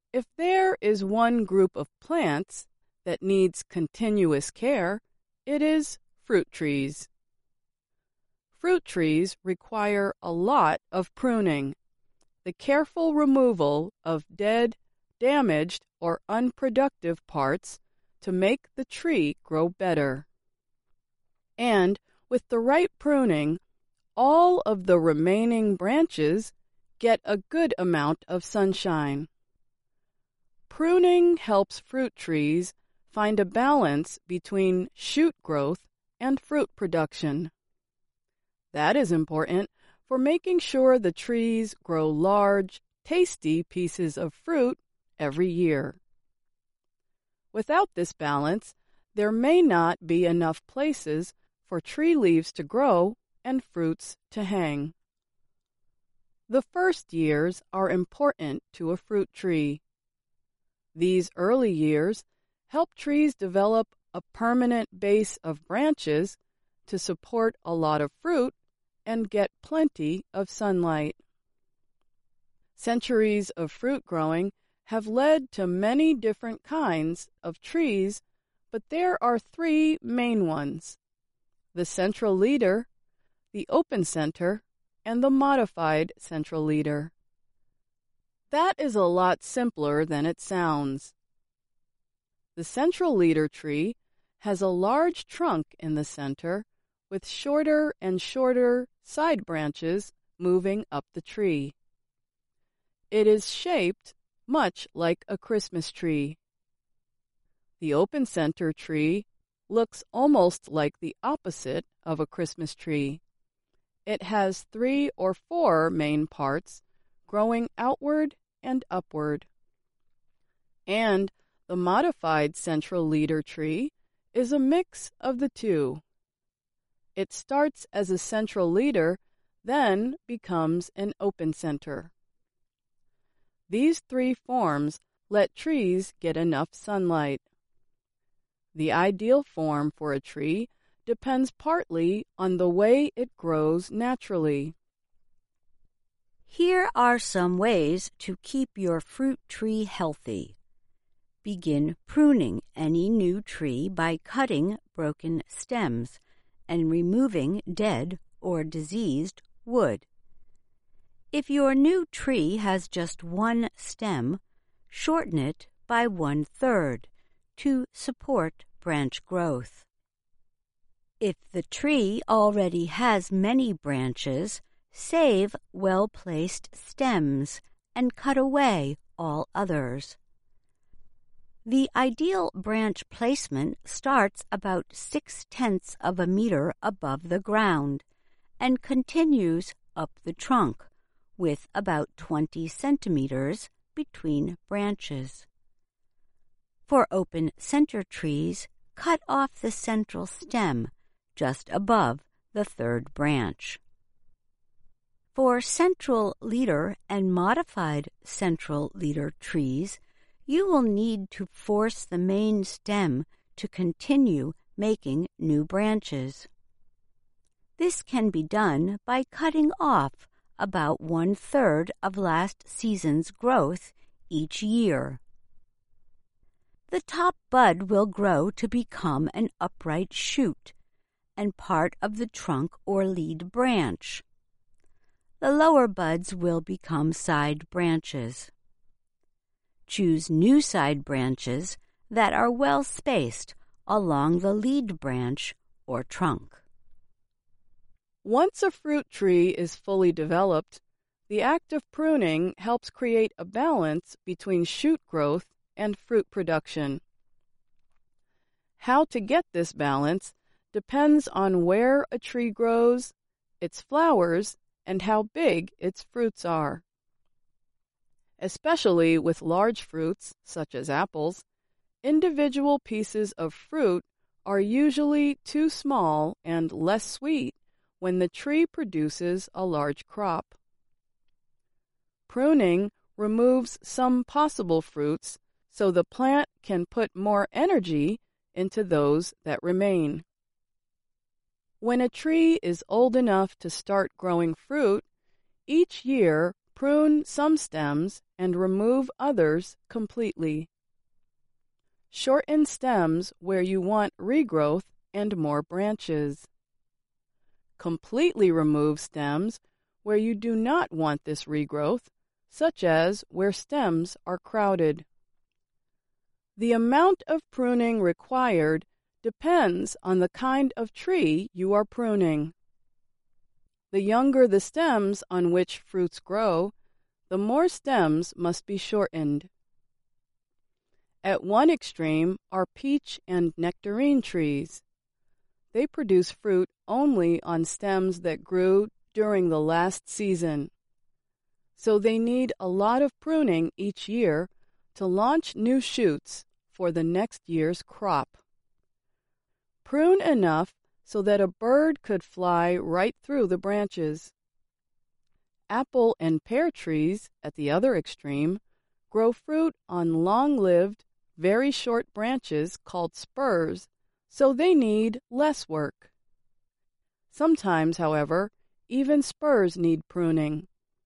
If there is one group of plants that needs continuous care, it is fruit trees. Fruit trees require a lot of pruning, the careful removal of dead, damaged, or unproductive parts to make the tree grow better. And with the right pruning, all of the remaining branches get a good amount of sunshine. Pruning helps fruit trees find a balance between shoot growth and fruit production. That is important for making sure the trees grow large, tasty pieces of fruit every year. Without this balance, there may not be enough places for tree leaves to grow and fruits to hang. The first years are important to a fruit tree. These early years help trees develop a permanent base of branches to support a lot of fruit and get plenty of sunlight. Centuries of fruit growing have led to many different kinds of trees, but there are three main ones: the central leader, the open center, and the modified central leader. That is a lot simpler than it sounds. The central leader tree has a large trunk in the center with shorter and shorter side branches moving up the tree. It is shaped much like a Christmas tree. The open center tree looks almost like the opposite of a Christmas tree. It has 3 or 4 main parts growing outward and upward. And the modified central leader tree is a mix of the two. It starts as a central leader, then becomes an open center. These 3 forms let trees get enough sunlight. The ideal form for a tree depends partly on the way it grows naturally. Here are some ways to keep your fruit tree healthy. Begin pruning any new tree by cutting broken stems and removing dead or diseased wood. If your new tree has just one stem, shorten it by 1/3 to support branch growth. If the tree already has many branches, save well-placed stems and cut away all others. The ideal branch placement starts about 6/10 of a meter above the ground and continues up the trunk with about 20 centimeters between branches. For open center trees, cut off the central stem just above the 3rd branch. For central leader and modified central leader trees, you will need to force the main stem to continue making new branches. This can be done by cutting off about 1/3 of last season's growth each year. The top bud will grow to become an upright shoot and part of the trunk or lead branch. The lower buds will become side branches. Choose new side branches that are well spaced along the lead branch or trunk. Once a fruit tree is fully developed, the act of pruning helps create a balance between shoot growth and fruit production. How to get this balance depends on where a tree grows, its flowers, and how big its fruits are. Especially with large fruits, such as apples, individual pieces of fruit are usually too small and less sweet when the tree produces a large crop. Pruning removes some possible fruits so the plant can put more energy into those that remain. When a tree is old enough to start growing fruit, each year prune some stems and remove others completely. Shorten stems where you want regrowth and more branches. Completely remove stems where you do not want this regrowth, such as where stems are crowded. The amount of pruning required depends on the kind of tree you are pruning. The younger the stems on which fruits grow, the more stems must be shortened. At one extreme are peach and nectarine trees. They produce fruit only on stems that grew during the last season, so they need a lot of pruning each year to launch new shoots for the next year's crop. Prune enough so that a bird could fly right through the branches. Apple and pear trees, at the other extreme, grow fruit on long-lived, very short branches called spurs, so they need less work. Sometimes, however, even spurs need pruning.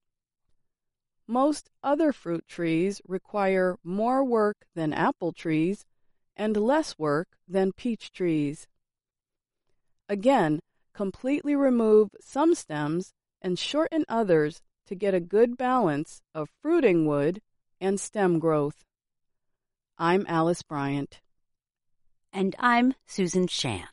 Most other fruit trees require more work than apple trees and less work than peach trees. Again, completely remove some stems and shorten others to get a good balance of fruiting wood and stem growth. I'm Alice Bryant. And I'm Susan Shand.